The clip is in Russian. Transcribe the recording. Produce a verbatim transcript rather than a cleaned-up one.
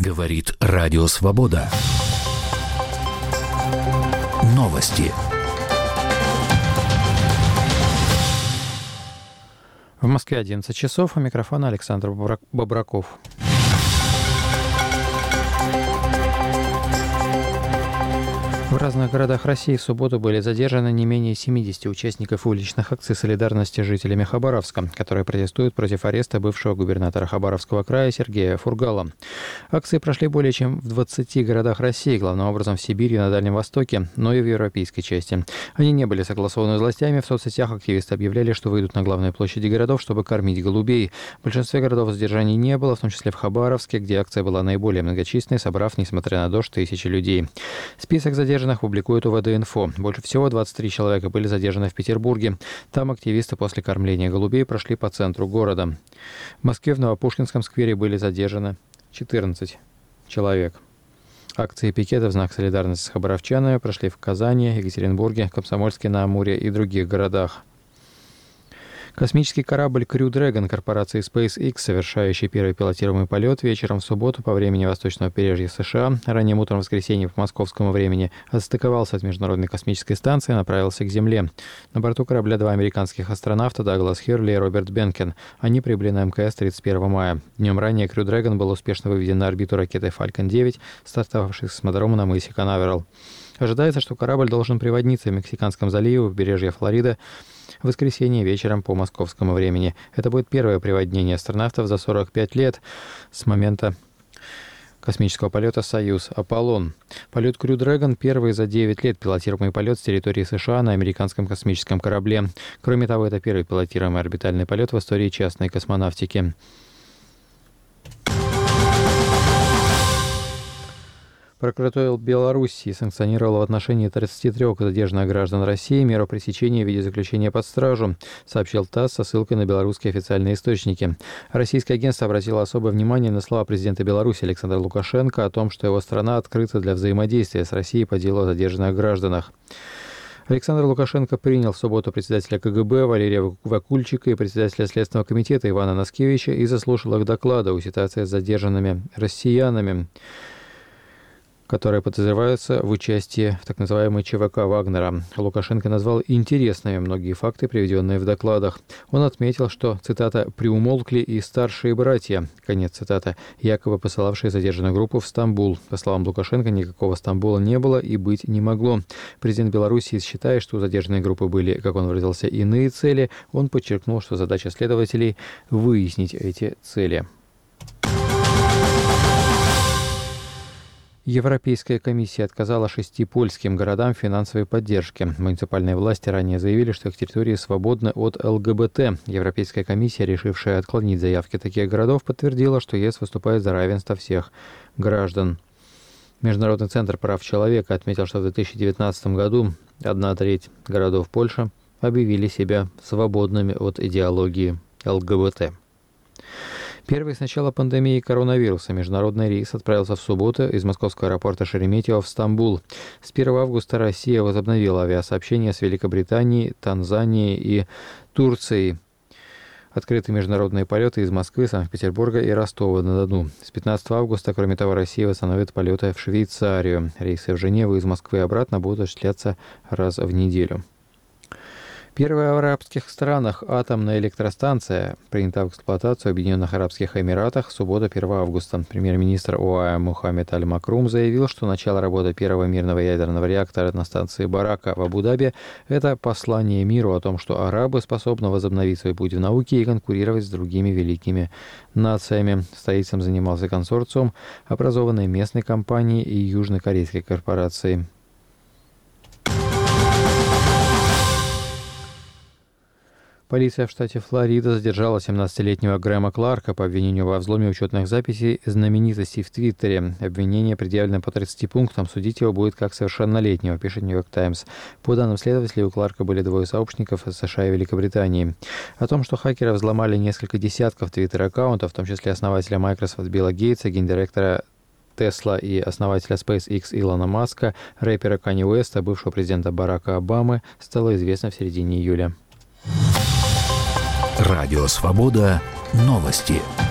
Говорит Радио Свобода. Новости. В Москве одиннадцать часов. У микрофона Александр Бобраков. В разных городах России в субботу были задержаны не менее семидесяти участников уличных акций солидарности с жителями Хабаровска, которые протестуют против ареста бывшего губернатора Хабаровского края Сергея Фургала. Акции прошли более чем в двадцати городах России, главным образом в Сибири и на Дальнем Востоке, но и в европейской части. Они не были согласованы с властями. В соцсетях активисты объявляли, что выйдут на главные площади городов, чтобы кормить голубей. В большинстве городов задержаний не было, в том числе в Хабаровске, где акция была наиболее многочисленной, собрав, несмотря на дождь, тысячи людей. Список задержанных публикует УВД-инфо. Больше всего двадцать три человека были задержаны в Петербурге. Там активисты после кормления голубей прошли по центру города. В Москве в Новопушкинском сквере были задержаны четырнадцать человек. Акции пикета в знак солидарности с хабаровчанами прошли в Казани, Екатеринбурге, Комсомольске-на-Амуре и других городах. Космический корабль Crew Dragon корпорации SpaceX, совершающий первый пилотируемый полет вечером в субботу по времени восточного побережья США, ранним утром в воскресенье по московскому времени, отстыковался от Международной космической станции и направился к Земле. На борту корабля два американских астронавта Даглас Хирли и Роберт Бенкен. Они прибыли на МКС тридцать первого мая. Днем ранее Crew Dragon был успешно выведен на орбиту ракетой Falcon девять, стартовавшей с космодрома на мысе Канаверал. Ожидается, что корабль должен приводниться в Мексиканском заливе у побережья Флориды в воскресенье вечером по московскому времени. Это будет первое приводнение астронавтов за сорок пять лет с момента космического полета «Союз Аполлон». Полет Crew Dragon – первый за девять лет пилотируемый полет с территории США на американском космическом корабле. Кроме того, это первый пилотируемый орбитальный полет в истории частной космонавтики. Прокуратура Белоруссии санкционировала в отношении тридцати трёх задержанных граждан России меру пресечения в виде заключения под стражу, сообщил ТАСС со ссылкой на белорусские официальные источники. Российское агентство обратило особое внимание на слова президента Беларуси Александра Лукашенко о том, что его страна открыта для взаимодействия с Россией по делу о задержанных гражданах. Александр Лукашенко принял в субботу председателя КГБ Валерия Вакульчика и председателя Следственного комитета Ивана Наскевича и заслушал их доклады о ситуации с задержанными россиянами, которые подозреваются в участии в так называемой ЧВК Вагнера. Лукашенко назвал интересными многие факты, приведенные в докладах. Он отметил, что, цитата, «приумолкли и старшие братья», конец цитаты, якобы посылавшие задержанную группу в Стамбул. По словам Лукашенко, никакого Стамбула не было и быть не могло. Президент Белоруссии считает, что у задержанной группы были, как он выразился, иные цели. Он подчеркнул, что задача следователей – выяснить эти цели. Европейская комиссия отказала шести польским городам в финансовой поддержке. Муниципальные власти ранее заявили, что их территории свободны от ЛГБТ. Европейская комиссия, решившая отклонить заявки таких городов, подтвердила, что ЕС выступает за равенство всех граждан. Международный центр прав человека отметил, что в две тысячи девятнадцатом году одна треть городов Польши объявили себя свободными от идеологии ЛГБТ. Первый с начала пандемии коронавируса международный рейс отправился в субботу из московского аэропорта Шереметьево в Стамбул. С первого августа Россия возобновила авиасообщение с Великобританией, Танзанией и Турцией. Открыты международные полеты из Москвы, Санкт-Петербурга и Ростова-на-Дону. С пятнадцатого августа, кроме того, Россия восстановит полеты в Швейцарию. Рейсы в Женеву из Москвы и обратно будут осуществляться раз в неделю. Первая в арабских странах атомная электростанция принята в эксплуатацию в Объединенных Арабских Эмиратах в субботу первого августа. Премьер-министр ОАЭ Мухаммед Аль-Макрум заявил, что начало работы первого мирного ядерного реактора на станции Барака в Абу-Даби – это послание миру о том, что арабы способны возобновить свой путь в науке и конкурировать с другими великими нациями. Строительством занимался консорциум, образованный местной компанией и южнокорейской корпорацией. Полиция в штате Флорида задержала семнадцатилетнего Грэма Кларка по обвинению во взломе учетных записей знаменитостей в Твиттере. Обвинение предъявлено по тридцати пунктам. Судить его будет как совершеннолетнего, пишет Нью-Йорк Таймс. По данным следователей, у Кларка были двое сообщников из США и Великобритании. О том, что хакеры взломали несколько десятков Твиттер-аккаунтов, в том числе основателя Microsoft Билла Гейтса, гендиректора Тесла и основателя SpaceX Илона Маска, рэпера Канье Уэста, бывшего президента Барака Обамы, стало известно в середине июля. Радио Свобода. Новости.